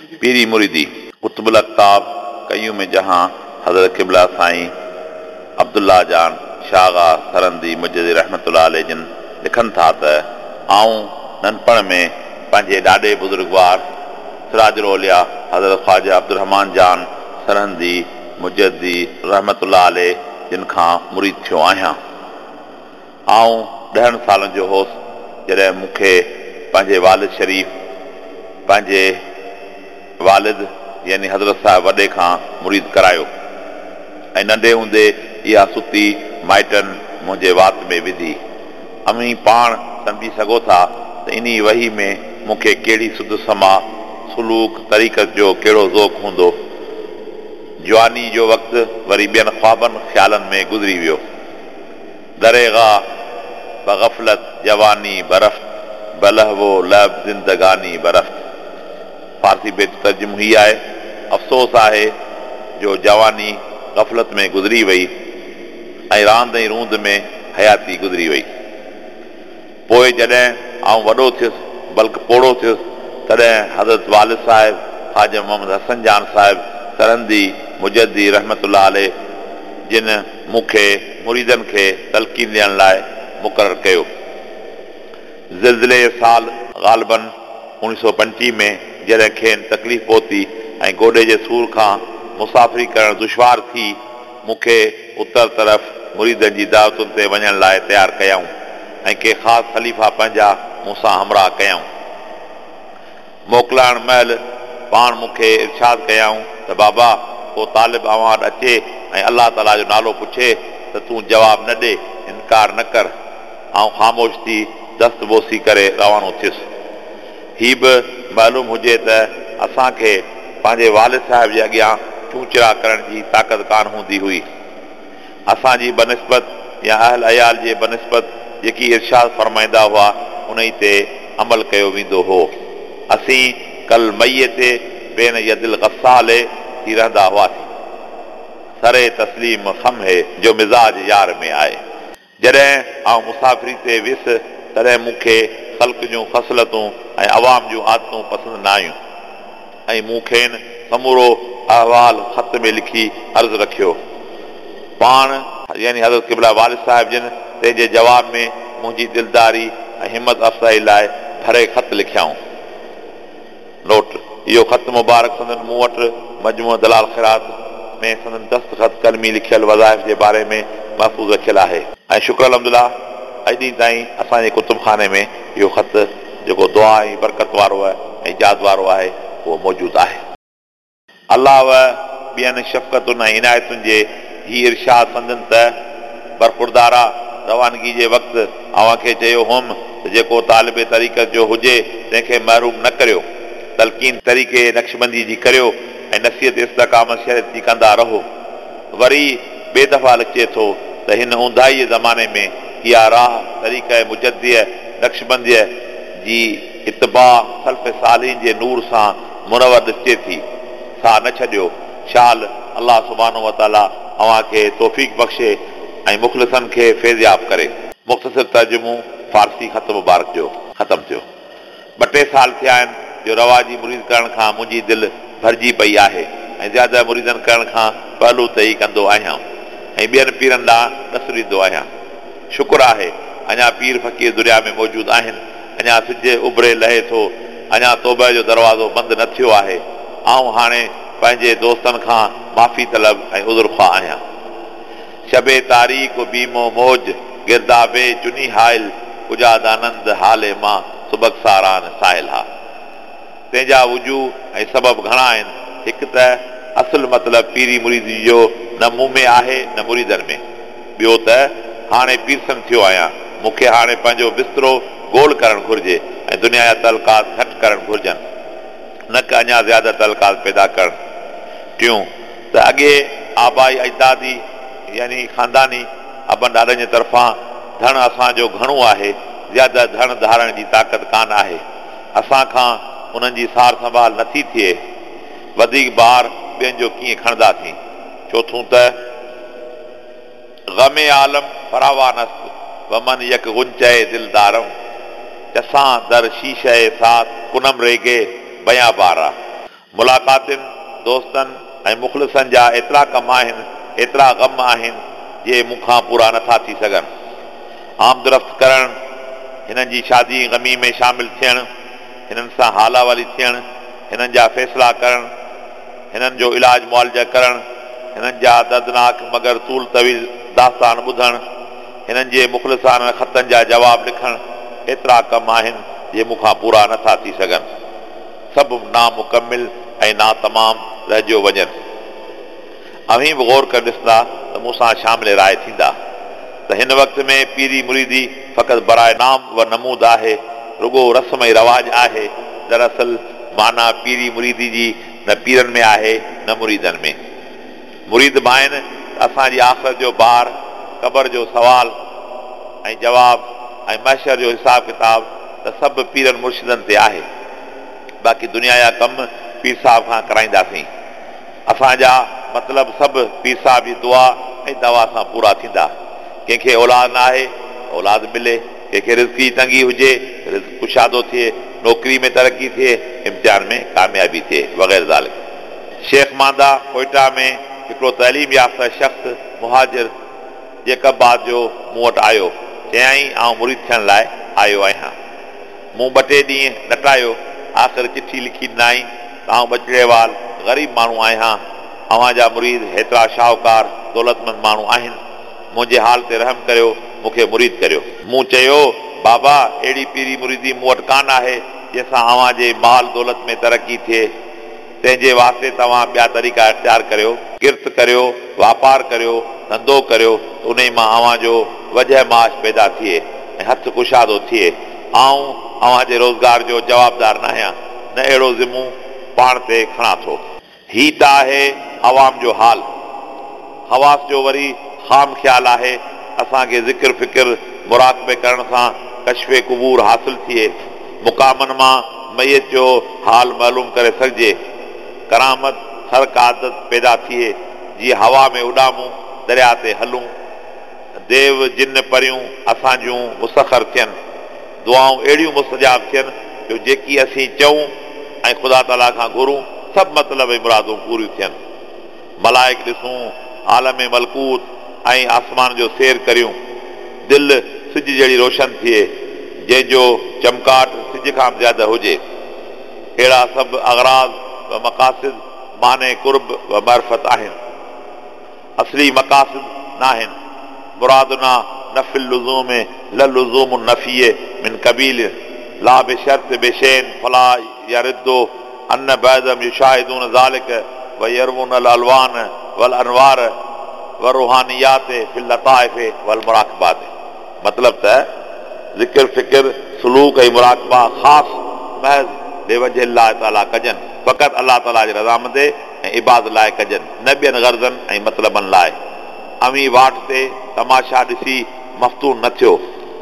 पीरी मुरीदी कुतुबुल अक़्ताब कयूम जहां हज़रत क़िबला साईं अब्दुल्ला जान शागा सरंदी मुजद्दिद रहमतुल्लाह अलैह जिन लिखनि था त आऊं नंढपण में पंहिंजे ॾाढे बुज़ुर्गवार सिराजुल औलिया हज़रत ख़्वाजा अब्दुल रहमान जान सरंदी मुजद्दिद रहमतुल्लाह अलैह जिन खां मुरीद थियो आहियां। आऊं 10 सालनि जो होसि जॾहिं मूंखे पंहिंजे वालिद शरीफ़ पंहिंजे वालिद यानी हज़रत साहिब वॾे खां मुरीद करायो ऐं नंढे हूंदे इहा सुती माइटनि मुंहिंजे वात में विधी। अमी पाण सम्झी सघो था त इन वही में मूंखे कहिड़ी सुध समा सुलूक तरीक़त जो कहिड़ो ज़ौक़ हूंदो। जवानी जो वक़्तु वरी ॿियनि ख़्वाबनि ख़्यालनि में गुज़री वियो। दरेगा बग़फ़लत जवानी बरफ़्त बलहवो लब ज़िंदगानी बरफ़्त। फारसी बेत तर्जुमो ही आहे, अफ़सोस आहे जो जवानी ग़फ़लत में गुज़री वई ऐं रांदि ऐं रूंद में हयाती गुज़री वई। पोइ जॾहिं आउं वॾो थियुसि बल्कि पोड़ो थियुसि तॾहिं हज़रत वालिद साहिब ख़्वाजा मोहम्मद हसन जान साहिब सरंदी मुजद्दिद रहमतुल्लाह अलैह जिन मूंखे मुरीदनि खे तलक़ीन ॾियण लाइ मुक़ररु कयो। ज़िलज़िले साल ग़ालिबन 1925 में जॾहिं खेनि तकलीफ़ पहुती ऐं गोॾे जे सूर खां मुसाफ़िरी करणु दुश्वार थी मूंखे उत्तर तरफ़ मुरीदनि जी दावतुनि ते वञण लाइ तयारु कयऊं ऐं के ख़ासि ख़लीफ़ा पंहिंजा मूंसां हमराह कयऊं। मोकिलाइण महिल पाण मूंखे इरशाद कयऊं त बाबा को तालिब अवां वटि अचे ऐं अलाह ताला जो नालो पुछे त तूं जवाबु न ॾे, इनकार न कर। ऐं ख़ामोश थी दस्त बोसी करे रवानो थियुसि। हीअ बि मालूम हुजे त असांखे पंहिंजे वालिद साहिब जे अॻियां चूचरा करण जी ताक़त कान हूंदी हुई। असांजी बनस्बत या अहल अयाल जे बनस्बत जेकी इरशाद फरमाईंदा हुआ उन ई ते अमल कयो वेंदो हो। असीं कल मईअ ते बेन यदिल ग़स्साले थी रहंदा हुआसीं। सरे तस्लीम खम है जो मिज़ाज यार में आहे। जॾहिं आउं मुसाफ़िरी ते वियुसि तॾहिं मूंखे ख़ल्क़ जूं ख़सलतूं ऐं अवाम जूं आदतूं पसंदि न आयूं ऐं मूं खेनि समूरो अहवाल ख़त में लिखी अर्ज़ु रखियो। पाण यानी हज़रत क़िबला वालिद साहिब जिन तंहिंजे जवाब में मुंहिंजी दिलदारी ऐं हिमत अफ़ज़ाई लाइ भरे ख़त लिखियाऊं। नोट: इहो ख़त मुबारक संदन मूं वटि मजमूअ दलाल ख़िरात में संदन दस्तख़त कलमी लिखियल वज़ाइफ़ जे बारे में महफ़ूज़ रखियल आहे ऐं शुक्र अल्हम्दुलिल्लाह अॼु ॾींहुं ताईं असांजे कुतुबखाने में इहो ख़त जेको दुआ ऐं बरकत वारो आहे ऐं जाद वारो आहे उहो मौजूदु आहे। अलाह ॿियनि शफ़क़तुनि ऐं इनायतुनि जे हीअ इरशाद संदन त बरख़ुरदारा रवानगी जे वक़्तु अव्हांखे चयो हुउमि त जेको तालिब तरीक़त जो हुजे तंहिंखे महरूम न करियो, तलक़ीन तरीक़े नक्शबंदी जी करियो ऐं नसीहत इस्तक़ामत शरीयत जी कंदा रहो। वरी ॿिए दफ़ा लिखे थो त हिन ऊंदाहीअ ज़माने में इहा राह तरीक़े मुजद्दिद नक्शबंदीअ जी इत्बा सल्फ़ सालिहीन जे नूर सां मुनवर ॾिसे थी। सा न छॾियो। शाल अलाह सुब्हानहू व तआला अव्हांखे तौफ़ीक़ बख़्शे ऐं मुख़लिसनि खे फैज़याब करे। मुख़्तसिर तर्जुमो फारसी ख़त मुबारक जो ख़तमु थियो। 2-3 साल थिया आहिनि जो रवाजी मुरीद करण खां मुंहिंजी दिलि भरिजी पई आहे ऐं ज़्यादा मुरीदनि करण खां पहलू त ई कंदो आहियां ऐं ॿियनि पीरनि ॾांहुं ॾसु ॾींदो आहियां। शुक्र आहे अञा पीर फ़क़ीर दुनिया में मौजूदु आहिनि। अञा सिज उभरे लहे थो। अञा तौबा जो दरवाज़ो बंदि न थियो आहे। आऊं हाणे पंहिंजे दोस्तनि खां माफ़ी तलब ऐं उज़ुर ख़्वाह आहियां। शबे तारीख़ बीमो मौज गिरदाबे चुनी हाइल उजाद आनंद हाले मां सुबक सारान साहिल हा। तंहिंजा वजूह ऐं सबब घणा आहिनि। हिकु त असुल मतिलबु पीरी मुरीदी जो न मूं में आहे न मुरीदनि में। ॿियो त हाणे पीरसन थियो आहियां। मूंखे हाणे पंहिंजो बिस्तरो गोल करणु घुरिजे ऐं दुनिया जा तलकात घटि करणु घुरिजनि, न कि अञा ज़्यादा तलकात पैदा करणु। टियों त अॻे आबाई अजदादी यानी ख़ानदानी अबनि ॾाॾनि जे तरफ़ां धण असांजो घणो आहे, ज़्यादा धण धारण जी ताक़त कान आहे। असां खां उन्हनि जी सार संभाल नथी थिए। वधीक बार ॿियनि जो कीअं खणंदासीं। चोथों त ग़मे आलम फरावानस्त वमन यक गुंचए दिलदारम चसां दर शीशे साथ कुनम रेगे बया बारा। मुलाक़ातुनि दोस्तनि ऐं मुख़लिसनि जा एतिरा कम आहिनि, एतिरा ग़म आहिनि जे मूंखां पूरा नथा थी सघनि। आमदरफ़्त करणु, हिननि जी शादी ग़मी में शामिल थियणु, हिननि सां हाला वाली थियणु, हिननि जा फ़ैसिला करणु, हिननि जो इलाज मुआलजा करणु, हिननि जा दर्दनाक मगर तूल तवील दास्तान ॿुधणु, हिननि जे मुख़लिसाना ख़तनि जा जवाब लिखणु, एतिरा कम आहिनि जे मूंखां पूरा नथा थी सघनि। सभु नामुकमिल ऐं ना तमाम रहिजो वञनि। अवीं बि गौर करे ॾिसंदा त मूंसां शामिल राय थींदा त हिन वक़्त में पीरी मुरीदी फ़क़ति बराए नाम व नमूद आहे, रुगो रस्म ऐं रवाज आहे। दरअसल माना पीरी मुरीदी जी न पीरनि में आहे न मुरीदनि में। मुरीद बि आहिनि त असांजी आख़िरत जो बार, क़बर जो सवाल ऐं जवाब ऐं महशर जो हिसाब किताब त सभु पीरनि मुर्शिदनि ते आहे। बाक़ी दुनिया जा कम पीर साहिब खां कराईंदासीं। असांजा मतिलब सभु पीर साहिब जी दुआ ऐं दवा सां पूरा थींदा। कंहिंखे औलाद न आहे औलाद मिले, कंहिंखे रिज़्क़ जी तंगी हुजे रिज़्क़ कुशादो थिए, नौकिरी में तरक़ी थिए, इम्तिहान में कामयाबी थिए वग़ैरह ज़ालिक। शेख मांदा कोयटा में हिकिड़ो तइलीम याफ़्ता शख़्स मुहाजिर जेकबाद जो मूं वटि आयो, चयाईं आउं मुरीद थियण लाइ आयो आहियां। मूं 2-3 ॾींहं नटायो, आख़िर चिठी लिखी ॾिनाई त आउं बचड़ेवाल ग़रीब माण्हू आहियां, अव्हां जा मुरीद हेतिरा शाहूकार दौलतमंद माण्हू आहिनि, मुंहिंजे हाल ते रहम करियो, मूंखे मुरीद करियो। मूं चयो बाबा अहिड़ी पीरी मुरीदी मूं वटि कान आहे जंहिंसां अव्हां जे माल दौलत में तरक़ी थिए। तंहिंजे वास्ते तव्हां ॿिया तरीक़ा इख़्तियार करियो, किर्त करियो, वापार करियो, धंधो करियो, उन मां अव्हां जो वजह माश पैदा थिए ऐं हथ कुशादो थिए। आउं अव्हां जे रोज़गार जो जवाबदार न आहियां, न अहिड़ो ज़िम्मो पाण ते खणां थो। ही त आहे अवाम जो हाल। हवास जो वरी ख़ाम ख़्याल आहे असांखे ज़िक्र फ़िक्र मुराक़बे करण सां कशफ़े क़बूर हासिल थिए, मुक़ामनि मां मैयत जो हाल मालूम करे सघिजे, करामत ख़र्क़ आदत पैदा थिए, जीअं हवा में उॾामूं, दरिया ते हलूं, देव जिन परियूं असां जूं मुसख़र थियनि, दुआऊं अहिड़ियूं मुस्तजाब थियनि जो जेकी असीं चऊं ऐं ख़ुदा ताला खां घुरूं सभु मतिलब ऐं मुरादूं पूरियूं थियनि। मलाइक ॾिसूं, आलम मलकूत ऐं आसमान जो सैर करियूं, दिलि सिज जहिड़ी रोशन थिए जंहिंजो चमकाट सिज खां बि ज़्यादा हुजे। अहिड़ा सभु अग़राज़ व मक़ासिद माने कुर्ब व मरफ़त आहिनि, असली मक़ासिद न आहिनि। मुरादुना नफ़िल लुज़ूम लुज़ूम नफ़ीए मिन कबील ला बेशर्त बेशैन फला यरिदो अन बैदम युशाहिदून ज़ालिक व यरवून अल अलवान वल अनवार व रूहानियात फिल लताइफ वल मुराक़बात। मतलब त ज़िक्र फ़िक्र सलूक ऐं मुराक़बा ख़ासि महज़ बेवजह अल्लाह ताला कजनि, फ़क़ति अल्लाह ताला जी रज़ामंदे ऐं इबाद लाइ कजनि, न ॿियनि ग़र्ज़नि ऐं मतलबनि लाइ। अमी वाट ते तमाशा ॾिसी मफ़्तून न थियो,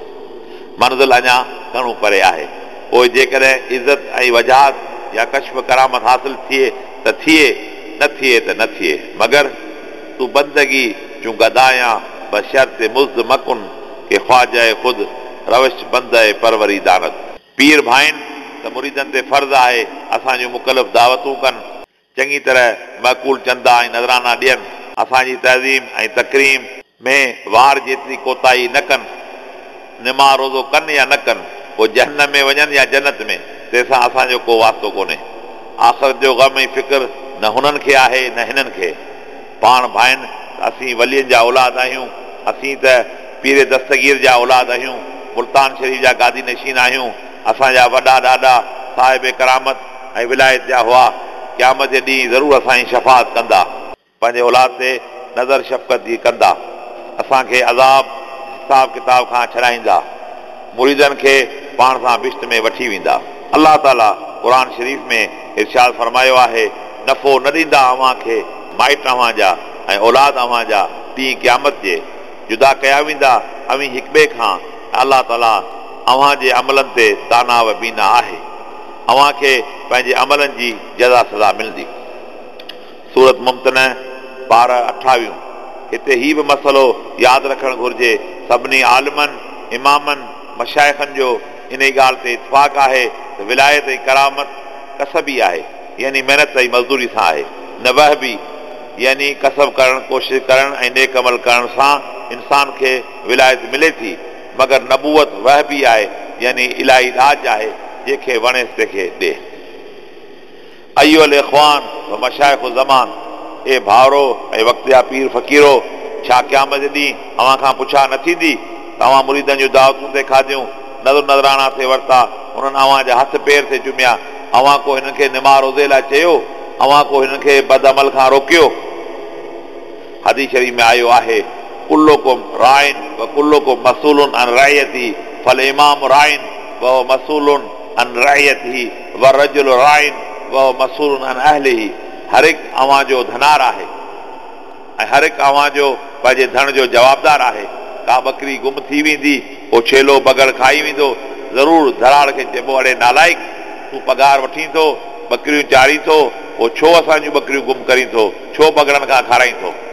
मंज़िल अञा घणो परे आहे। पोइ जेकॾहिं इज़त ऐं वजाहत या कश्फ करामत हासिल थिए त थिए, न थिए त न थिए, मगर तूं बंदगी चूं गदायां बशर्त मुज़्द मकुन के ख्वाजा ख़ुदि रविश बंद परवरी दानत। पीर भाइनि त मुरीदनि ते फ़र्ज़ आहे असांजूं मुकलफ़ दावतूं कनि, चङी तरह मक़ूल चंदा ऐं नज़राना ॾियनि, असांजी तहज़ीम ऐं तकरीम में वार जेतिरी कोताही न कनि, निमा रोज़ो कनि या न कनि, पोइ जहन्नम में वञनि या जन्नत में, तंहिंसां असांजो को वास्तो कोन्हे। आख़िरत जो ग़म ऐं फ़िक्र न हुननि खे आहे न हिननि खे। पाण भाइनि त असीं वलियनि जा औलाद आहियूं, असीं त पीर दस्तगीर जा औलाद आहियूं, मुल्तान शरीफ़ जा गादी नशीन आहियूं। असांजा वॾा ॾाॾा साहिब करामत ऐं विलायत जा हुआ, क़यामत जे ॾींहुं ज़रूरु असांजी शफ़ाअत कंदा, पंहिंजे औलाद ते नज़र शफ़क़त जी कंदा, असांखे अज़ाब हिसाब किताब खां छॾाईंदा, मुरीदनि खे पाण सां बिश्त में वठी वेंदा। अल्लाह ताला क़ुर शरीफ़ में इरशाद फरमायो आहे, नफ़ो न ॾींदा अव्हां खे माइट अव्हां जा ऐं औलाद अव्हां जा, ॾींहुं क़यामत जे जुदा कया वेंदा अवी हिक ॿिए खां। अल्लाह ताला अव्हां जे अमलनि ते ताना व बीना आहे, अव्हां खे पंहिंजे अमलनि जी जज़ा सज़ा मिलंदी। सूरत मुमतनह 12-28। हिते ही बि मसइलो यादि रखणु घुरिजे, सभिनी आलिमनि इमामनि मशाइखनि जो इन ॻाल्हि ते इतफ़ाक़ आहे त विलायत ऐं करामत कसबी आहे, यानी महिनत जी मज़दूरी सां आहे। न वहबी यानी कसब करणु, कोशिशि करणु ऐं नेक अमल करण सां इंसान खे विलायत मिले थी, मगर नबूवत वहबी आहे यानी इलाही ॾाज आहे, जंहिंखे वणे तंहिंखे ॾे। अय्युल इख़वान व मशाइख़ ज़मान, ए भाउरो ऐं वक़्तिया पीर फ़क़ीरो, छा क़यामत ॾींहुं अव्हां खां पुछा न थींदी? तव्हां मुरीदनि जूं दावतूं ते खाधियूं, नज़र नज़राना ते वरिता, उन्हनि अव्हां जा हथ पेर ते चुमिया, अव्हां को हिननि खे निमार रोज़े लाइ चयो, अव्हां को हिननि खे बदअमल खां रोकियो। हदीस शरीफ़ में आयो आहे, कुल्लुकुम राइन व कुल्लुकुम मसूलुन अन रइयती, फल इमाम राइन व मसूलुन अन रइयती व रजुल राइन व मसूलुन अन अहलिही। हर हिकु अव्हां जो धनार आहे ऐं हर हिकु अव्हां जो पंहिंजे धन जो जवाबदार आहे। का बकरी गुम थी वेंदी, पोइ छेलो बगड़ खाई वेंदो, ज़रूरु धराड़ खे चइबो, अड़े नालाइक, तूं पगार वठी थो, बकरियूं चाढ़ी थो, पोइ छो असांजूं बकरियूं गुम करी थो, छो बगड़नि खां खाराई थो?